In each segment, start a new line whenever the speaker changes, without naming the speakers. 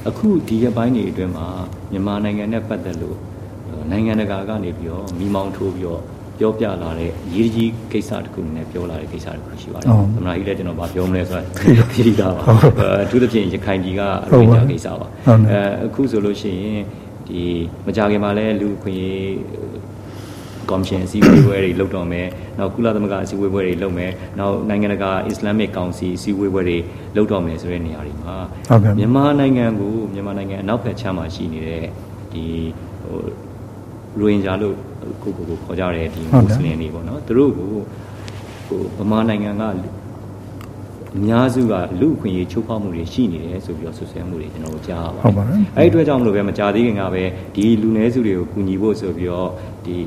အခုဒီရပိုင်းတွေအတွင်းမှာမြန်မာနိုင်ငံနဲ့ပတ်သက်လို့နိုင်ငံတကာကနေပြီးတော့မိမောင်းထိုးပြီးတော့ပြောပြလာတဲ့ရေးကြီးကိစ္စတစ်ခုနဲ့ပြောလာတဲ့ကိစ္စတစ်ခုရှိပါတယ်။သမ္မတကြီးလည်းကျွန်တော်ဗာပြောမလဲဆိုတာသိတာပါ။အထူးသဖြင့်ရခိုင်ပြည်ကအရိုက်တာကိစ္စပါ။အခုဆိုလို့ရှိရင်ဒီမကြခင်မှာလည်းလူခွင့်ကော်မရှင်အစည်းအဝေးပွဲတွေလုပ်တော့မယ်။နောက်ကုလသမဂ္ဂအစည်းအဝေးပွဲတွေလုပ်မယ်။နောက်နိုင်ငံတကာအစ္စလာမစ်ကောင်စီအစည်းအဝေးပွဲတွေလုပ်တော့မယ်ဆိုတဲ့နေရာတွေမှာမြန်မာနိုင်ငံအနောက်ဘက်ခြမ်းမှာရှိနေတဲ့ဒီရိုဟင်ဂျာလို့ကိုခေါ်ကြတဲ့ဒီမွတ်စလင်တွေပေါ့နော်သူတို့ကိုဗမာနိုင်ငံကအများစုကလူအခွင့်အရေးချိုးဖောက်မှုတွေရှိနေတယ်ဆိုပြီးတော့ဆွဆွဲမှုတွေကျွန်တော်တို့ကြားရပါတယ်။အဲဒီအတွက်ကြောင့်မလို့ပဲမကြာသေးခင်ကပဲဒီလူနည်းစုတွေကိုကူညီဖို့ဆိုပြီးတော့ဒီ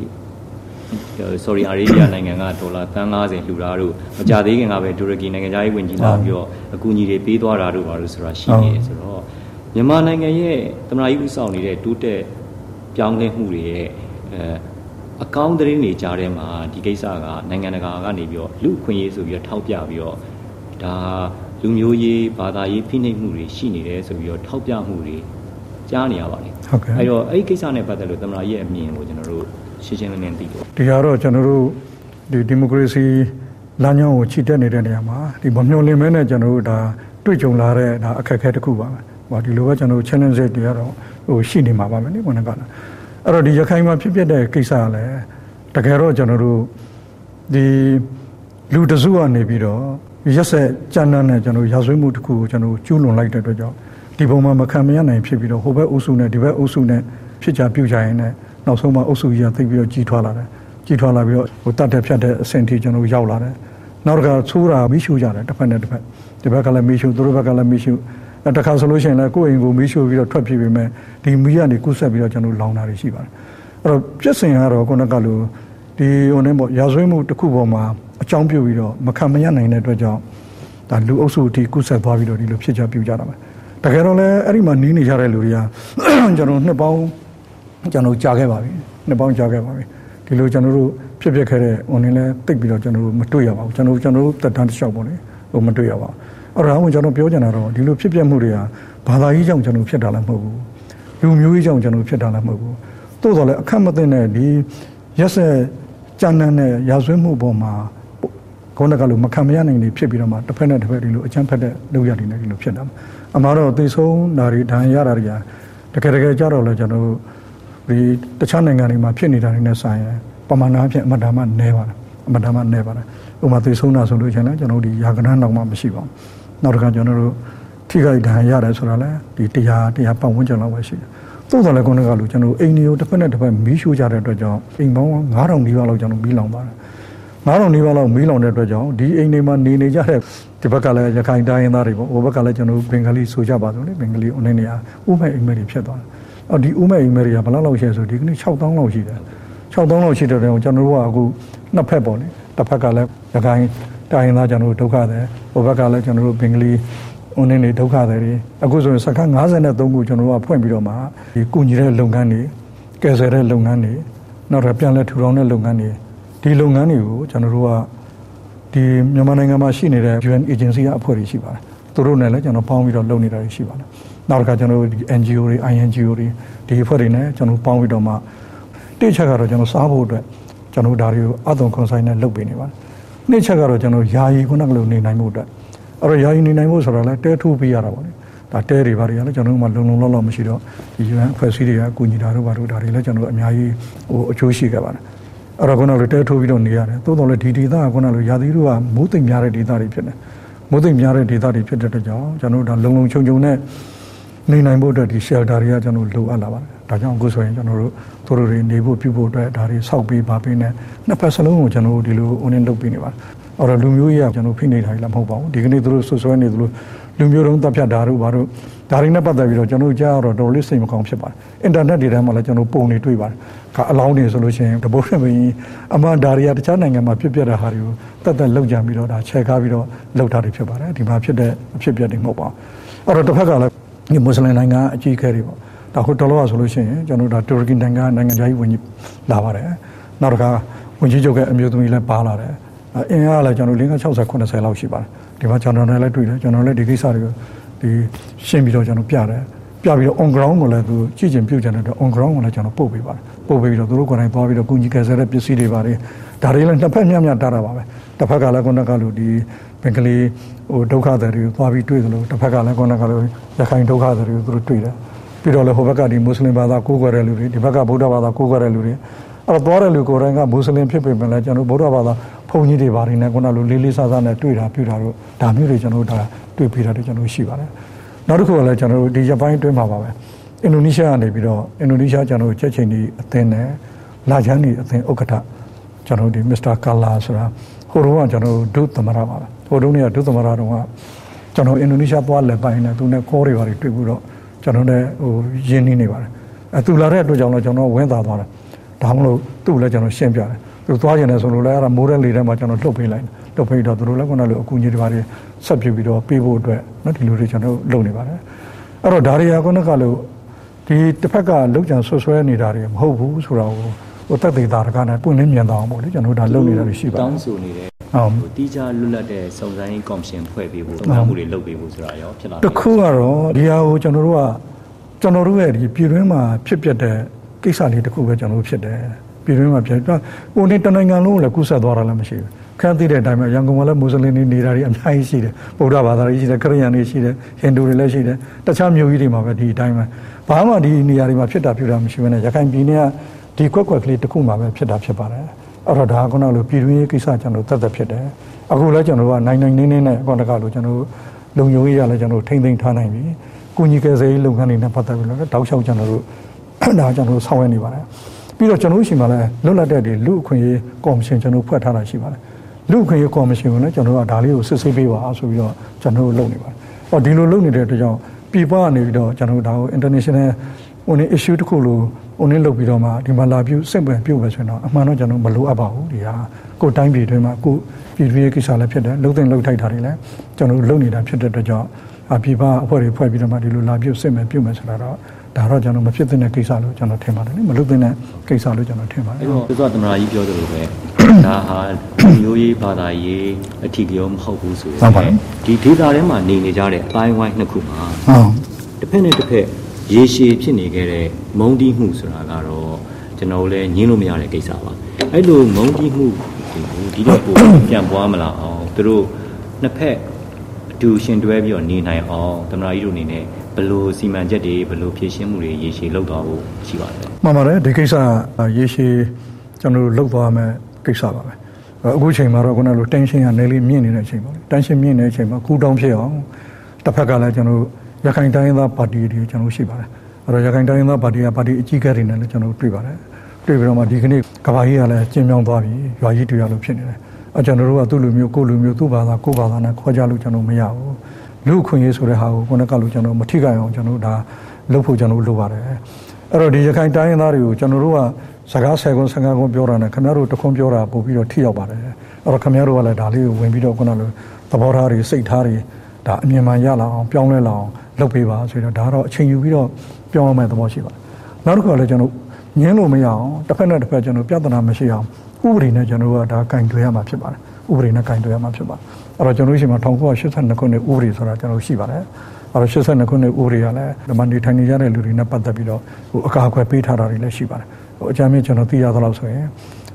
Saudi Arabia နိုင်ငံကဒေါ်လာ30လှူတာတို့မကြာသေးခင်ကပဲတူရကီနိုင်ငံသားရေးဝန်ကြီးလာပြီးတော့အကူအညီတွေပေးသွားတာတို့ဘာလို့ဆိုတာရှိနေတယ်ဆိုတော့မြန်မာနိုင်ငံရဲ့သမ္မတကြီးဦးဆောင်နေတဲ့တိုးတက်ပြောင်းလဲမှုတွေရဲ့အကောင်းသတင်းတွေကြားထဲမှာဒီကိစ္စကနိုင်ငံတကာကနေပြီးတော့လူအခွင့်အရေးဆိုပြီးတော့ထောက်ပြပြီးတော့ဒါလူမျိုးရေးဘာသာရေးဖိနှိပ်မှုတွေရှိနေတယ်ဆိုပြီးတော့ထောက်ပြမှုတွေကြားနေရပါတယ်အဲ့တော့အဲ့ဒီကိစ္စနဲ့ပတ်သက်လို့သမ္မတကြီးရဲ့အမြင်ကိုကျွန်တော်တို့ရှင်းရှင်းလင်းလင်းသိလို့
ဒီကတော့ကျွန်တော်တို့ဒီမိုကရေစီလမ်းကြောင်းကိုခြိတက်နေတဲ့နေရာမှာဒီမမျှော်လင့်မဲနဲ့ကျွန်တော်တို့ဒါတွေ့ကြုံလာတဲ့ဒါအခက်အခဲတစ်ခုပါပဲဒီလိုပဲကျွန်တော်တို့ challenge တွေကတော့ရှိနေမှာပါမယ်နိဘုန်းကအဲ့တော့ဒီရခိုင်မှာဖြစ်ပျက်တဲ့ကိစ္စကလည်းတကယ်တော့ကျွန်တော်တို့ဒီလူတစုကနေပြီးတော့ရက်ဆက်ကြမ်းတမ်းတဲ့ကျွန်တော်ရာဇဝတ်မှုတစ်ခုကိုကျွန်တော်ကျူးလွန်လိုက်တဲ့အတွက်ကြောင့်ဒီပုံမှာမခံမရနိုင်ဖြစ်ပြီးတော့ဟိုဘက်အုပ်စုနဲ့ဒီဘက်အုပ်စုနဲ့ဖြစ်ကြပြုကြရင်လည်းနောက်ဆုံးမှအုပ်စုကြီးကသိပြီးတော့ကြီးထွားလာတယ်ကြီးထွားလာပြီးတော့တတ်တဲ့ဖြတ်တဲ့အဆင့်ထိကျွန်တော်ရောက်လာတယ်နောက်တစ်ခါဆိုးတာမိရှုကြတယ်တစ်ဖက်နဲ့တစ်ဖက်ဒီဘက်ကလည်းမိရှုသူတို့ဘက်ကလည်းမိရှုတခါဆိုလို့ရှိရင်လည်းကိုယ့်အိမ်ကိုမိရှုပြီးတော့ထွက်ပြေးပြီးမဲ့ဒီမီးကနေကူးဆက်ပြီးတော့ကျွန်တော်လောင်တာတွေရှိပါတယ်အဲ့တော့ပြစ်စင်ကတော့ခုနကလိုဒီဟိုနေပေါ့ရာဇဝတ်မှုတစ်ခုပေါ်မှာအကြောင်းပြုပြီးတော့မခံမရနိုင်တဲ့အတွက်ကြောင့်ဒါလူအုပ်စုအထိကူးဆက်သွားပြီးတော့ဒီလိုဖြစ်ကြပြုကြတာပဲတကယ်တော့လည်းအဲ့ဒီမှာနီးနေကြတဲ့လူတွေကကျွန်တော်နှစ်ပေါင်းကျွန်တော်ကြာခဲ့ပါပြီနှစ်ပေါင်းကြာခဲ့ပါပြီဒီလိုကျွန်တော်တို့ဖြစ်ခဲ့တဲ့ဟိုနေလဲတိတ်ပြီးတော့ကျွန်တော်တို့မတွေ့ရပါဘူးကျွန်တော်တို့တက်တန်းတစ်လျှောက်ပေါ့လေဟိုမတွေ့ရပါဘူးအဲ့ဒါကိုကျွန်တော်ပြောချင်တာတော့ဒီလိုဖြစ်မှုတွေကဘာသာရေးကြောင့်ကျွန်တော်ဖြစ်တာလည်းမဟုတ်ဘူးလူမျိုးရေးကြောင့်ကျွန်တော်ဖြစ်တာလည်းမဟုတ်ဘူးတိုးတော်လည်းအခက်မသိတဲ့ဒီရက်ဆက်ကြမ်းတမ်းတဲ့ရာဇဝတ်မှုပေါ်မှာခေါင်းကလို့မခံမရနိုင်နေဖြစ်ပြီးတော့မှတစ်ဖက်နဲ့တစ်ဖက်ဒီလိုအကြမ်းဖက်တဲ့လုပ်ရည်နေဒီလိုဖြစ်တာအမှားတော့သိဆုံးဓာရီဒဏ်ရတာတွေကတကယ်ကြတော့လည်းကျွန်တော်ဒီတခြားနိုင်ငံတွေမှာဖြစ်နေတာတွေနဲ့ဆိုင်ရင်ပမာဏအဖြစ်အမတ္တမှနည်းပါတယ်အမတ္တမှနည်းပါတယ်ဥပမာသိဆုံးတာဆိုလို့ရှိရင်လည်းကျွန်တော်ဒီရာဂဏန်းတော့မှမရှိပါဘူးနောက်တစ်ခါကျွန်တော်တို့ထိခိုက်ဒဏ်ရတယ်ဆိုတာလည်းဒီတရားပတ်ဝန်းကျင်လောက်ပဲရှိတယ်သို့တော်လည်းခုနကလိုကျွန်တော်အိမ်တွေကိုတစ်ဖက်နဲ့တစ်ဖက်မီးရှို့ကြတဲ့အတွက်ကြောင့်အိမ်ပေါင်း9000နီးပါးလောက်ကျွန်တော်မီးလောင်ပါတယ်9000နီးပါးလောက်မီးလောင်တဲ့အတွက်ကြောင့်ဒီအိမ်တွေမှာနေကြတဲ့ဒီဘက်ကလည်းရခိုင်တိုင်းရင်းသားတွေပေါ့ဟိုဘက်ကလည်းကျွန်တော်ဘင်္ဂလီဆိုကြပါစို့လေဘင်္ဂလီအနေနဲ့ဥမဲ့အိမ်မဲတွေဖြစ်သွားတယ်အော်ဒီဥမဲ့အိမ်မဲတွေကဘယ်လောက်ရှိဆိုဒီကနေ့6000လောက်ရှိတယ်6000လောက်ရှိတဲ့တောင်ကျွန်တော်တို့ကအခုနှစ်ဖက်ပေါ့လေတစ်ဖက်ကလည်းရခိုင်တိုင်းရင်းသားကျွန်တော်တို့ဒုက္ခတယ်ဟိုဘက်ကလည်းကျွန်တော်တို့ဘင်္ဂလီဦးနေနေဒုက္ခတွေအခုဆိုရင်စခန်း53ခုကျွန်တော်တို့ကဖွင့်ပြီးတော့မှဒီကုညီတဲ့လုပ်ငန်းတွေကယ်ဆယ်တဲ့လုပ်ငန်းတွေနောက်တော့ပြန်လဲထူထောင်တဲ့လုပ်ငန်းတွေဒီလုပ်ငန်းတွေကိုကျွန်တော်တို့ကဒီမြန်မာနိုင်ငံမှာရှိနေတဲ့ UN agency ကအဖွဲ့တွေရှိပါတယ်သူတို့နဲ့လည်းကျွန်တော်ပေါင်းပြီးတော့လုပ်နေတာတွေရှိပါတယ်နောက်တစ်ခါကျွန်တော်တို့ဒီ NGO တွေ INGO တွေဒီအဖွဲ့တွေနဲ့ကျွန်တော်ပေါင်းပြီးတော့မှတိချက်ကတော့ကျွန်တော်စားဖို့အတွက်ကျွန်တော်ဒါတွေကိုအသွင်ခွန်ဆိုင်နဲ့လုပ်ပေးနေပါတယ်နှစ်ချက်ကတော့ကျွန်တော်ယာယီခုနကလိုနေနိုင်မှုအတွက်အဲ့တော့ယာယီနေနိုင်ဖို့ဆိုတာလည်းတဲထိုးပေးရတာပေါ့လေဒါတဲတွေဘာတွေလည်းကျွန်တော်တို့မှလုံလောက်မရှိတော့ဒီ UN အဖွဲ့အစည်းတွေကကူညီတာတို့ဘာတို့ဒါတွေလည်းကျွန်တော်တို့အများကြီးဟိုအကျိုးရှိခဲ့ပါတယ်အဲ့တော့ခုနကလိုတဲထိုးပြီးတော့နေရတယ်သို့တော်လည်းဒီဒေသကခုနကလိုယာသီတို့ကမိုးသိမ်များတဲ့ဒေသတွေဖြစ်တယ်မိုးသိမ်များတဲ့ဒေသတွေဖြစ်တဲ့အတွက်ကြောင့်ကျွန်တော်တို့ဒါလုံခြုံနဲ့နေနိုင်ဖို့အတွက်ဒီ shelter တွေကကျွန်တော်လိုအပ်လာပါတယ်ဒါကြောင့်အခုဆိုရင်ကျွန်တော်တို့သူတို့တွေနေဖို့ပြုဖို့အတွက်ဒါတွေဆောက်ပေးပါပေးနေနှစ်ဖက်စလုံးကိုကျွန်တော်တို့ဒီလို online လုပ်ပေးနေပါတယ်အဲ့တော့လူမျိုးရေးကကျွန်တော်ဖိနေတာလည်းမဟုတ်ပါဘူးဒီကနေ့သူတို့ဆွဆွဲနေသလိုလူမျိုးတုံးတပ်ဖြတ်တာတို့ဘာတို့ဒါတွေနဲ့ပတ်သက်ပြီးတော့ကျွန်တော်ကြားတော့တော်လေးစိတ်မကောင်းဖြစ်ပါတယ်အင်တာနက်တွေထဲမှာလည်းကျွန်တော်ပုံတွေတွေ့ပါတယ်အလောင်းတွေဆိုလို့ရှိရင်တပုတ်နဲ့ပဲအမှန်ဒါတွေကတခြားနိုင်ငံမှာဖြစ်ပျက်တဲ့ဟာတွေကိုတက်လောက်ကြံပြီးတော့ဒါချဲကားပြီးတော့လောက်တာတွေဖြစ်ပါတယ်ဒီမှာဖြစ်တဲ့အဖြစ်ပျက်တွေမဟုတ်ပါဘူးအဲ့တော့တစ်ဖက်ကလည်းဒီမွတ်စလင်နိုင်ငံအကြီးအကဲတွေပေါ့ဒါဟိုတော်လို့ဆိုလို့ရှိရင်ကျွန်တော်ဒါတူရကီနိုင်ငံခြားရေးဝန်ကြီးလာပါတယ်နောက်တစ်ခါဝန်ကြီးချုပ်ကအမျိုးသမီးလည်းပါလာတယ်အင်းအားလည်းကျွန်တော်60 80လောက်ရှိပါတယ်ဒီမှာကျွန်တော်လည်းတွေ့တယ်ကျွန်တော်လည်းဒီကိစ္စတွေကိုဒီရှင်းပြီးတော့ကျွန်တော်ပြတယ်ပြပြီးတော့ on ground ကိုလည်းသူကြည့်ချင်ပြုတ်ချင်တဲ့အတွက် on ground ကိုလည်းကျွန်တော်ပို့ပေးပါတယ်ပို့ပေးပြီးတော့သူတို့ကိုယ်တိုင်သွားပြီးတော့ကုညီကယ်ဆယ်တဲ့ပစ္စည်းတွေပါတယ်ဒါတွေလည်းနှစ်ဖက်မျှမျှတာတာပါပဲတစ်ဖက်ကလည်းခုနကလူဒီဘင်္ဂလီဒုက္ခသည်တွေသွားပြီးတွေ့သလိုတစ်ဖက်ကလည်းခုနကလူရခိုင်ဒုက္ခသည်တွေသူတို့တွေ့တယ်ပြီးတော့လည်းဟိုဘက်ကဒီမွတ်စလင်ဘာသာကိုးကွယ်တဲ့လူတွေဒီဘက်ကဗုဒ္ဓဘာသာကိုးကွယ်တဲ့လူတွေအဲ့တော့သွားတဲ့လူကိုယ်တိုင်ကမွတ်စလင်ဖြစ်ပေမဲ့လည်းကျွန်တော်ဗုဒ္ဓဘာသာဘုန်းကြီးတွေဘာတွေနဲ့ခုနကလူလေးလေးစားစားနဲ့တွေ့တာပြုတာတို့ဒါမျိုးတွေကျွန်တော်ဒါတွေ့ပြီးတာတွေကျွန်တော်ရှိပါတယ်နောက်တစ်ခုကလည်းကျွန်တော်တို့ဒီရပိုင်းအတွင်းမှာပါပဲအင်ဒိုနီးရှားကနေပြီးတော့အင်ဒိုနီးရှားကျွန်တော်တို့ချက်ချင်းဒီအသင်းနဲ့လာချမ်းဒီအသင်းဥက္ကဋ္ဌကျွန်တော်ဒီမစ္စတာကာလာဆိုတာဟိုတုန်းကကျွန်တော်ဒုသမရပါပဲဟိုတုန်းကဒုသမရတုန်းကကျွန်တော်အင်ဒိုနီးရှားသွားလက်ပိုင်းနဲ့သူနဲ့ခေါ်တွေပါတွေတွေ့ပြီးတော့ကျွန်တော်လည်းဟိုရင်းနှီးနေပါတယ်သူလာတဲ့အတွက်ကြောင့်လည်းကျွန်တော်ဝင်းသာသွားတယ်ဒါမှမဟုတ်သူ့လည်းကျွန်တော်ရှင်းပြတယ်သူသွားကျင်တယ်ဆိုလို့လည်းအဲ့ဒါမိုးတဲ့လေထဲမှာကျွန်တော်လှုပ်ပေးလိုက်လှုပ်ပေးတော့သူတို့လည်းခုနလိုအကူကြီးတွေပါတွေဆက်ပြပြီးတော့ပေးဖို့အတွက်နော်ဒီလိုတွေကျွန်တော်လုပ်နေပါတယ်အဲ့တော့ဒါတွေကခုနကလိုဒီတစ်ဖက်ကလောက်ကြံဆွဆွဲနေတာတွေမဟုတ်ဘူးဆိုတော့ဟိုတက်သေးတာတကားနဲ့ပွင့်လင်းမြန်သွားအောင်ပေါ့လေကျွန်တော်ဒါလုပ်နေတာတွေရှိပါတယ်
တောင်းဆိုနေတဲ့တီးခြားလွတ်လပ်တဲ့စုံစမ်းရေးကော်မရှင်ဖွဲ့ပေးဖို့စုံစမ်းမှုတွေလုပ်ပေးဖို့ဆိုတာရောဖြစ်လာတယ်
တခုကတော့ဒီဟာကိုကျွန်တော်တို့ရဲ့ဒီပြည်တွင်းမှာဖြစ်ပျက်တဲ့ကိစ္စလေးတခုပဲကျွန်တော်တို့ဖြစ်တယ်ပြည်တွင်းမှာဖြစ်တော့ဟိုနေ့တနိုင်ငံလုံးလည်းကူးဆက်သွားတာလည်းမရှိဘူးခန်းသိတဲ့အတိုင်းမှာရန်ကုန်မှာလည်းမွတ်စလင်တွေနေတာတွေအများကြီးရှိတယ်ဗုဒ္ဓဘာသာတွေရှိတယ်ခရစ်ယာန်တွေရှိတယ်ဟိန္ဒူတွေလည်းရှိတယ်တခြားမျိုးကြီးတွေမှာပဲဒီအတိုင်းမှာဘာမှဒီနေရာတွေမှာဖြစ်တာမရှိဘဲနဲ့ရခိုင်ပြည်နယ်ကဒီကွက်ကလေးတစ်ခုမှာပဲဖြစ်တာဖြစ်ပါတယ်အဲ့တော့ဒါကခုနကလိုပြည်တွင်းရေးကိစ္စကျွန်တော်သက်ဖြစ်တယ်အခုလည်းကျွန်တော်ကနိုင်နေနဲ့အကောင့်တကလို့ကျွန်တော်လုံယုံရေးရလည်းကျွန်တော်ထိမ့်သိမ်းထားနိုင်ပြီကုညီကယ်ဆယ်ရေးလုပ်ငန်းတွေနဲ့ပတ်သက်ပြီးတော့တောက်လျှောက်ကျွန်တော်တို့ဒါကျွန်တော်ဆောင်ရွက်နေပါတယ်ပြီးတော့ကျွန်တော်ရှိမှလည်းလွတ်လပ်တဲ့ဒီလူအခွင့်အရေးကော်မရှင်ကျွန်တော်ဖွဲ့ထားတာရှိပါတယ်လူအခွင့်အရေးကော်မရှင်ကိုလည်းကျွန်တော်ကဒါလေးကိုစစ်ဆေးပေးပါဆိုပြီးတော့ကျွန်တော်လုပ်နေပါတယ်ဟောဒီလိုလုပ်နေတဲ့အတွက်ကြောင့်ပြည်ပကနေပြီးတော့ကျွန်တော်ဒါကို international issue တခုလို့လုပ်ပြီးတော့မှဒီမှာလာပြုစိတ်ဝင်ပြုတ်ပဲဆိုတော့အမှန်တော့ကျွန်တော်မလိုအပ်ပါဘူးဒီဟာကိုတိုင်းပြည်တွင်းမှာကိုပြည်တွင်းရေးကိစ္စလည်းဖြစ်တယ်လှုပ်သိမ်းလှုပ်ထိုက်တာတွေလည်းကျွန်တော်လုပ်နေတာဖြစ်တဲ့အတွက်ကြောင့်ပြည်ပအဖွဲ့တွေဖွဲ့ပြီးတော့မှဒီလိုလာပြုတ်စိတ်ဝင်ပြုတ်မယ်ဆိုတာတော့ဒါတော့ကျွန်တော်မဖြစ်တဲ့ကိစ္စလို့ကျွန်တော်ထင်ပါတယ်မလုပ်တဲ့ကိစ္စလို့ကျွန်တော်ထင်ပါတယ်
အဲ့တော့သူကသမ္မတကြီးပြောသလိုပဲဒါဟာမျိုးရေးဘာသာရေးအထီးပြောမဟုတ်ဘူးဆိုရင်ဒီဒေသထဲမှာနေကြတဲ့အတိုင်းဝိုင်းနှစ်ခုမှာတစ်ဖက်နဲ့တစ်ဖက်ရေရှည်ဖြစ်နေခဲ့တဲ့မုံတီးမှုဆိုတာကတော့ကျွန်တော်လည်းညင်းလို့မရတဲ့ကိစ္စပါအဲ့လိုမုံတီးမှုဒီတော့ပိုပြန်ပွားမလာအောင်သူတို့နှစ်ဖက်အတူရှင်တွဲပြီးတော့နေနိုင်အောင်သမ္မတကြီးတို့အနေနဲ့ဘယ်လိုစီမံချက်တွေဘယ်လိုဖြည့်ရှင်းမှုတွေရေရှည်လုပ်သွားဖို့ရှိပါလဲ
မှန်ပါတယ်ဒီကိစ္စရေရှည်ကျွန်တော်တို့လုပ်သွားမယ်ကိစ္စပါပဲအခုချိန်မှာတော့ခုနလို tension ကနေလေးမြင့်နေတဲ့အချိန်ပါလေ tension မြင့်နေတဲ့အချိန်မှာကူတောင်းဖြစ်အောင်တစ်ဖက်ကလည်းကျွန်တော်ရခိုင်တိုင်းရင်းသားပါတီတွေကျွန်တော်ရှိပါတယ်အဲ့တော့ရခိုင်တိုင်းရင်းသားပါတီကပါတီအကြီးအကဲတွေနဲ့လည်းကျွန်တော်တွေ့ပါတယ်တွေ့ပြီးတော့မှဒီကနေ့ကဘာကြီးကလည်းကျင်းမြောင်းသွားပြီရွာကြီးတရားလို့ဖြစ်နေတယ်အဲ့ကျွန်တော်တို့ကသူ့လူမျိုးကိုလူမျိုးသူ့ဘာသာကိုဘာသာနဲ့ခေါ်ကြလို့ကျွန်တော်မရဘူးလူခွင့်ရေးဆိုတဲ့ဟာကိုခုနကလို့ကျွန်တော်မထိခိုက်အောင်ကျွန်တော်ဒါလုပ်ဖို့ကျွန်တော်လုပ်ပါတယ်အဲ့တော့ဒီရခိုင်တိုင်းရင်းသားတွေကိုကျွန်တော်တို့ကစကား10ခွန်း15ခွန်းပြောတာနဲ့ခင်ဗျားတို့တခွန်းပြောတာပို့ပြီးတော့ထိရောက်ပါတယ်အဲ့တော့ခင်ဗျားတို့ကလည်းဒါလေးကိုဝင်ပြီးတော့ခုနလိုသဘောထားတွေစိတ်ထားတွေဒါအမြင်မှန်ရလာအောင်ပြောင်းလဲလာအောင်လုပ်ပေးပါဆိုတော့ဒါတော့အချိန်ယူပြီးတော့ပြောင်းရမယ့်သဘောရှိပါတယ်နောက်တစ်ခါလည်းကျွန်တော်ညင်းလို့မရအောင်တစ်ဖက်နဲ့တစ်ဖက်ကျွန်တော်ပြဿနာမရှိအောင်ဥပဒေနဲ့ကျွန်တော်ကဒါကင်တွယ်ရမှာဖြစ်ပါတယ်ဥပဒေနဲ့ကင်တွယ်ရမှာဖြစ်ပါတယ်အဲ့တော့ကျွန်တော်ရှိမှာ1982ခုနှစ်ဥပဒေဆိုတာကျွန်တော်ရှိပါတယ်အဲ့တော့82ခုနှစ်ဥပဒေကလည်းဒီမှာနေထိုင်နေကြတဲ့လူတွေနဲ့ပတ်သက်ပြီးတော့အကာအကွယ်ပေးထားတာတွေလည်းရှိပါတယ်အကြမ်းမြင့်ကျွန်တော်သိရသလောက်ဆိုရင်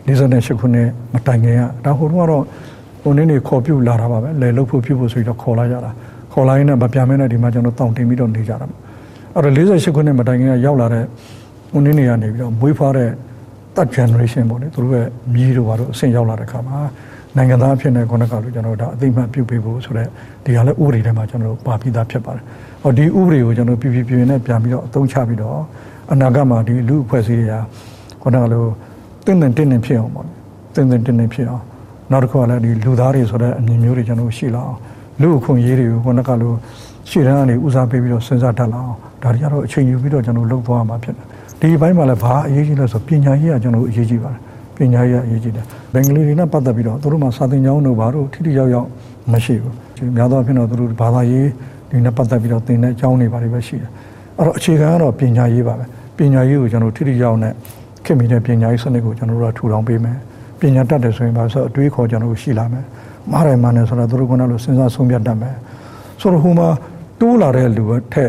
48ခုနှစ်မတိုင်ခင်ကဒါဟိုတုန်းကတော့ဟိုနေ့နေခေါ်ပြုလာတာပါပဲလေလှုပ်ဖို့ပြုဖို့ဆိုပြီးတော့ခေါ်လာကြတာခေါ်လာရင်းနဲ့မပြမဲနဲ့ဒီမှာကျွန်တော်တောင်းတင်ပြီးတော့နေကြတာအဲ့တော့48ခုနှစ်မတိုင်ခင်ကရောက်လာတဲ့ဟိုနေ့နေကနေပြီးတော့မွေးဖွားတဲ့ third generation ပေါ့လေသူတို့ရဲ့မြည်တို့ဘာလို့အဆင့်ရောက်လာတဲ့ခါမှာနိုင်ငံသားအဖြစ်နဲ့ခုနကလို့ကျွန်တော်ဒါအသိမှတ်ပြုပေးဖို့ဆိုတော့ဒီကလည်းဥပဒေထဲမှာကျွန်တော်ပါပြီးသားဖြစ်ပါတယ်ဟောဒီဥပဒေကိုကျွန်တော်ပြင်းနဲ့ပြန်ပြီးတော့အသုံးချပြီးတော့အနာဂတ်မှာဒီလူအဖွဲ့အစည်းတွေကခုနကလို့တင်းဖြစ်အောင်ပေါ့တင်းဖြစ်အောင်နောက်တစ်ခုကလည်းဒီလူသားတွေဆိုတဲ့အမြင်မျိုးတွေကျွန်တော်ရှိလာအောင်လူအခွင့်အရေးတွေကိုခုနကလို့ရှေ့တန်းကနေဦးစားပေးပြီးတော့စဉ်းစားတတ်လာအောင်ဒါတွေကတော့အချိန်ယူပြီးတော့ကျွန်တော်လုပ်သွားမှာဖြစ်တယ်ဒီဘက်မှာလည်းဘာအရေးကြီးလဲဆိုပညာရေးကကျွန်တော်အရေးကြီးပါတယ်ပညာရေးအရေးကြီးတယ်ဘင်္ဂလီတွေနဲ့ပတ်သက်ပြီးတော့သူတို့မှာစာသင်ကျောင်းတို့ဘာတို့ထိထိရောက်ရောက်မရှိဘူးများသောအားဖြင့်တော့သူတို့ဘာသာရေးဒီနဲ့ပတ်သက်ပြီးတော့သင်တဲ့အကြောင်းတွေဘာတွေပဲရှိတယ်အဲ့တော့အခြေခံကတော့ပညာရေးပါပဲပညာရေးကိုကျွန်တော်ထိထိရောက်နဲ့ခင်မိတဲ့ပညာရေးစနစ်ကိုကျွန်တော်တို့ကထူထောင်ပေးမယ်ပညာတတ်တယ်ဆိုရင်ဘာဆိုအတွေးခေါ်ကျွန်တော်တို့ရှိလာမယ်မားတယ်မှန်တယ်ဆိုတော့သူတို့ကလည်းစဉ်းစားဆုံးဖြတ်တတ်မယ်ဆိုတော့ဟိုမှာတိုးလာတဲ့လူထက်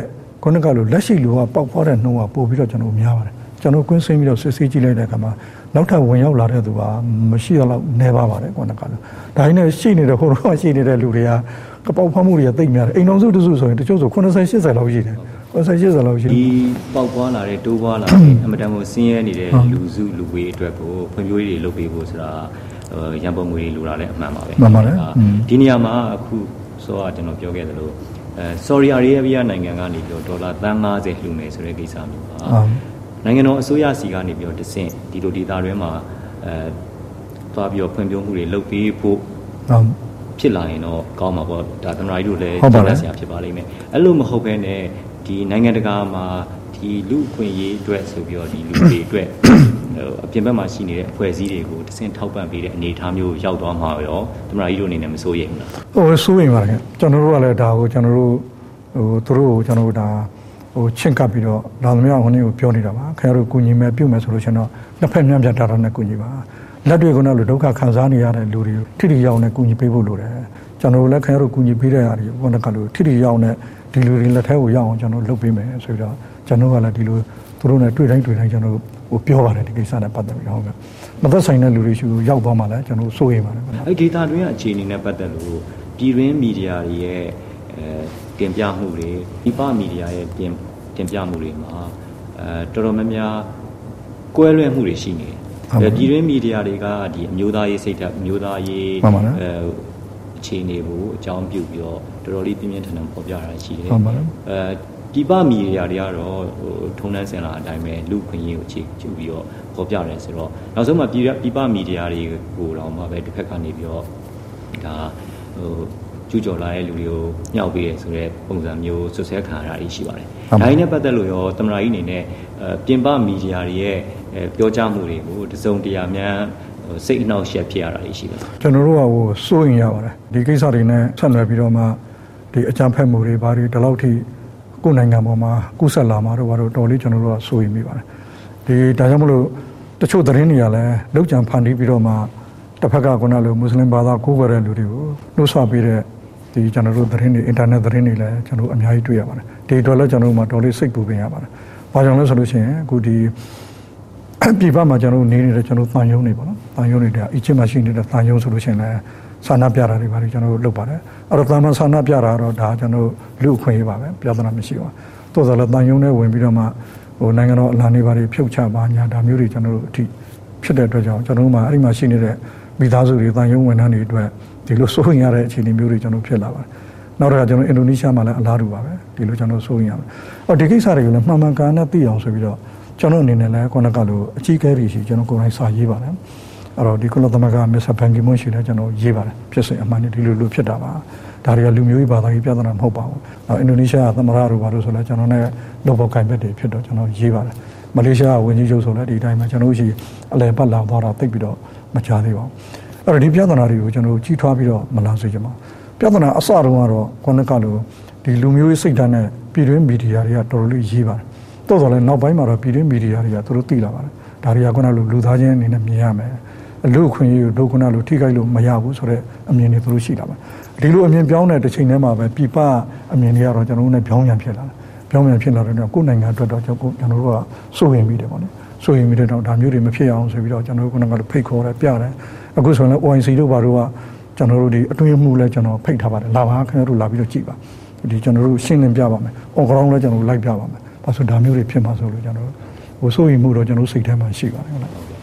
ခုနကလိုလက်ရှိလူကပေါက်ဖွားတဲ့နှုံးကပို့ပြီးတော့ကျွန်တော်များပါတယ်ကျွန်တော်ကွင်းဆင်းပြီးတော့စစ်ဆေးကြည့်လိုက်တဲ့အခါမှာနောက်ထပ်ဝင်ရောက်လာတဲ့သူကမရှိတော့နေပါပါတယ်ခုနကလိုဒါနဲ့ရှိနေတဲ့ဟိုတော့ရှိနေတဲ့လူတွေကကပေါက်ဖွားမှုတွေကသိပ်များတယ်အိမ်တော်စုတစုဆိုရင်တချို့ဆို80 80လောက်ရှိတယ်80လောက်ရှိတယ်
ဒီပေါက်ပွားလာတဲ့တိုးပွားလာတဲ့အမတန်ကိုဆင်းရဲနေတဲ့လူစုလူဝေးအတွက်ကိုဖွံ့ဖြိုးရေးတွေလုပ်ပေးဖို့ဆိုတာရန်ပုံငွေတွေလိုတာလည်းအမှန်ပါပဲ
မှန်ပါတယ်
ဒီနေရာမှာအခုဆိုတော့ကျွန်တော်ပြောခဲ့သလိုSaudi Arabia နိုင်ငံကနေပြီးတော့ဒေါ်လာသန်း50လှူမယ်ဆိုတဲ့ကိစ္စမျိုးပါနိုင်ငံတော်အစိုးရစီကနေပြီးတော့တဆင့်ဒီလိုဒေသတွင်းမှာသွားပြီးတော့ဖွံ့ဖြိုးမှုတွေလုပ်ပေးဖို့ဖြစ်လာရင်တော့ကောင်းမှာပေါ့ဒါသမရာကြီးတို့လည်းကြားရဆရာဖြစ်ပါလိမ့်မယ်အဲ့လိုမဟုတ်ဘဲနဲ့ဒီနိုင်ငံတကာမှာဒီလူအခွင့်အရေးအတွက်ဆိုပြီးတော့ဒီလူတွေအတွက်အပြင်ဘက်မှာရှိနေတဲ့အဖွဲ့အစည်းတွေကိုတဆင့်ထောက်ပံ့ပေးတဲ့အနေအထားမျိုးရောက်သွားမှာရောသမရာကြီးတို့အနေနဲ့မစိုးရိမ်ဘူးလား
စိုးရိမ်ပါတယ်ကျွန်တော်တို့ကလည်းဒါကိုကျွန်တော်တို့သူတို့ကိုကျွန်တော်တို့ဒါချင့်ကပ်ပြီးတော့လာသမျှဟိုနေ့ကိုပြောနေတာပါခင်ဗျားတို့ကူညီမယ်ပြုမယ်ဆိုလို့ရှင်တော့နှစ်ဖက်မြန်ပြတာတာနဲ့ကူညီပါလက်တွေကလည်းဒုက္ခခံစားနေရတဲ့လူတွေထိထိရောက်နဲ့ကူညီပေးဖို့လိုတယ်ကျွန်တော်တို့လည်းခင်ဗျားတို့ကူညီပေးတဲ့အားတွေဘုန်းကလို့ထိထိရောက်နဲ့ဒီလူတွေလက်ထဲကိုရောက်အောင်ကျွန်တော်လုပ်ပေးမယ်ဆိုတော့ကျွန်တော်ကလည်းဒီလိုသူတို့နဲ့တွေ့တိုင်းကျွန်တော်ဟိုပြောပါတယ်ဒီကိစ္စနဲ့ပတ်သက်ပြီးဟုတ်ကဲ့မသက်ဆိုင်တဲ့လူတွေရှိကိုရောက်သွားမှလည်းကျွန်တော်စိုးရိမ်ပါတယ်
အဲ့ဒေတာတွင်းအခြေအနေနဲ့ပတ်သက်လို့ပြည်တွင်းမီဒီယာတွေရဲ့တင်ပြမှုတွေဒီပမီဒီယာရဲ့တင်ပြမှုတွေမှာတော်တော်များများကွဲလွဲမှုတွေရှိနေတယ်ပြည်တွင်းမီဒီယာတွေကဒီအမျိုးသားရေးစိတ်ဓာတ်အမျိုးသားရေးအခြေအနေကိုအကြောင်းပြုပြီးတော့တော်တော်လေးပြင်းပြင်းထန်ထန်ပေါ်ပြတာရှိတယ်ဒီပမီဒီယာတွေကတော့ထုံနှန်းစင်လာအတိုင်းပဲလူခွင့်ရေးကိုအခြေပြုပြီးတော့ပေါ်ပြတယ်ဆိုတော့နောက်ဆုံးမှဒီပမီဒီယာတွေကိုတော့မှပဲတစ်ဖက်ကနေပြီးတော့ဒါကျူးကျော်လာတဲ့လူတွေကိုညှောက်ပေးရဆိုတဲ့ပုံစံမျိုးဆွဆွဲခံရတာရှိပါတယ်။ဒါနဲ့ပတ်သက်လို့ရောသမရာကြီးအနေနဲ့ပြင်ပမီဒီယာတွေရဲ့ပြောကြားမှုတွေကိုတစုံတရာများစိတ်အနှောက်အယှက်ဖြစ်ရတာရှိတယ်
။ကျွန်တော်တို့ကစိုးရင်ရပါတယ်။ဒီကိစ္စတွေနဲ့ဆက်နွယ်ပြီးတော့မှဒီအကြမ်းဖက်မှုတွေဘာတွေဒီလောက်ထိကိုယ်နိုင်ငံပေါ်မှာကုဆက်လာမှာတော့ဘာလို့တော်လေးကျွန်တော်တို့ကစိုးရင်မိပါတယ်။ဒီဒါကြောင့်မလို့တချို့သတင်းတွေကလည်းလောက်ကြံဖန်တီးပြီးတော့မှတစ်ဖက်ကကလိုမွတ်စလင်ဘာသာကိုးကွယ်တဲ့လူတွေကိုနှုတ်ဆက်ပေးတဲ့ဒီကျွန်တော်တို့သတင်းတွေအင်တာနက်သတင်းတွေလည်းကျွန်တော်အများကြီးတွေ့ရပါတယ်ဒီတော့လည်းကျွန်တော်တို့မှာတော်လေးစိတ်ပူပင်ရပါတယ်ဘာကြောင့်လဲဆိုလို့ရှိရင်အခုဒီပြည်ပမှာကျွန်တော်နေနေတဲ့ကျွန်တော်တန်ယုံနေပါတော့တန်ယုံနေတဲ့အီဂျစ်မှာရှိနေတဲ့တန်ယုံဆိုလို့ရှိရင်လည်းဆန္ဒပြတာတွေပါတယ်ကျွန်တော်တို့လုပ်ပါတယ်အဲ့တော့တန်မဆန္ဒပြတာတော့ဒါကျွန်တော်လူအခွင့်အရေးပါပဲပြဿနာမရှိပါဘူးသို့သော်လည်းတန်ယုံနဲ့ဝင်ပြီးတော့မှဟိုနိုင်ငံတော်အလံတွေပါတယ်ဖြုတ်ချပါညာဒါမျိုးတွေကျွန်တော်တို့အထိဖြစ်တဲ့အတွက်ကြောင့်ကျွန်တော်တို့မှာအဲ့ဒီမှာရှိနေတဲ့မိသားစုတွေတန်ယုံဝန်ထမ်းတွေအတွက်ဒီလိုစိုးရင်ရတဲ့အခြေအနေမျိုးတွေကျွန်တော်ဖြစ်လာပါတယ်။နောက်တော့ကျွန်တော်အင်ဒိုနီးရှားမှာလည်းအလားတူပါပဲ။ဒီလိုကျွန်တော်စိုးရင်ရမယ်။အော်ဒီကိစ္စတွေကိုလည်းမှန်မှန်ကန်ကန်သိအောင်ဆိုပြီးတော့ကျွန်တော်အနေနဲ့လည်းခုနကလိုအကြီးအကဲတွေရှိကျွန်တော်ကိုယ်တိုင်စာရေးပါတယ်။အဲ့တော့ဒီကုလသမဂ္ဂမစ္စတာဘန်ကီမွန်းရှိလည်းကျွန်တော်ရေးပါတယ်။ဖြစ်စဉ်အမှန်နဲ့ဒီလိုဖြစ်တာပါ။ဒါတွေကလူမျိုးရေးဘာသာရေးပြဿနာမဟုတ်ပါဘူး။နောက်အင်ဒိုနီးရှားသမရတို့ဘာလို့ဆိုလဲကျွန်တော်နဲ့လောဘောကိုင်ဘက်တွေဖြစ်တော့ကျွန်တော်ရေးပါတယ်။မလေးရှားဝန်ကြီးချုပ်ဆိုလည်းဒီတိုင်းမှာကျွန်တော်ရှိအလဲပတ်လာသွားတာသိပြီးတော့မကြားသေးပါဘူး။အဲ့တော့ဒီပြဿနာတွေကိုကျွန်တော်ကြီးထွားပြီးတော့မလာစေချင်ပါဘူးပြဿနာအစတုန်းကတော့ခုနကလိုဒီလူမျိုးရေးစိတ်ဓာတ်နဲ့ပြည်တွင်းမီဒီယာတွေကတော်တော်လေးရေးပါတယ်တိုးတော်လည်းနောက်ပိုင်းမှာတော့ပြည်တွင်းမီဒီယာတွေကသူတို့သိလာပါတယ်ဒါတွေကခုနလိုလူသားချင်းအနေနဲ့မြင်ရမယ်လူအခွင့်အရေးကိုဒုက္ခနာလိုထိခိုက်လို့မရဘူးဆိုတော့အမြင်တွေသူတို့ရှိလာပါတယ်ဒီလိုအမြင်ပြောင်းတဲ့တစ်ချိန်တည်းမှာပဲပြည်ပအမြင်တွေကတော့ကျွန်တော်တို့နဲ့ပြောင်းပြန်ဖြစ်လာတယ်ပြောင်းပြန်ဖြစ်လာတဲ့တော့ကိုယ်နိုင်ငံအတွက်တော့ကျွန်တော်တို့ကစိုးရိမ်မိတယ်ပေါ့လေစိုးရိမ်မိတဲ့တော့ဒါမျိုးတွေမဖြစ်အောင်ဆိုပြီးတော့ကျွန်တော်တို့ခုနကလိုဖိတ်ခေါ်တယ်ပြတယ်အခုဆိုရင် OIC တို့ဘာတို့ကကျွန်တော်တို့ဒီအတွင်းမှုလဲကျွန်တော်ဖိတ်ထားပါတယ်လာပါခင်ဗျားတို့လာပြီးတော့ကြည့်ပါဒီကျွန်တော်တို့ရှင်းလင်းပြပါမယ်။ on ground လဲကျွန်တော်လိုက်ပြပါမယ်။ဘာလို့ဒါမျိုးတွေဖြစ်မှာဆိုလို့ကျွန်တော်ဟိုစိုးရိမ်မှုတော့ကျွန်တော်စိတ်ထဲမှာရှိပါတယ်ဟုတ်လား။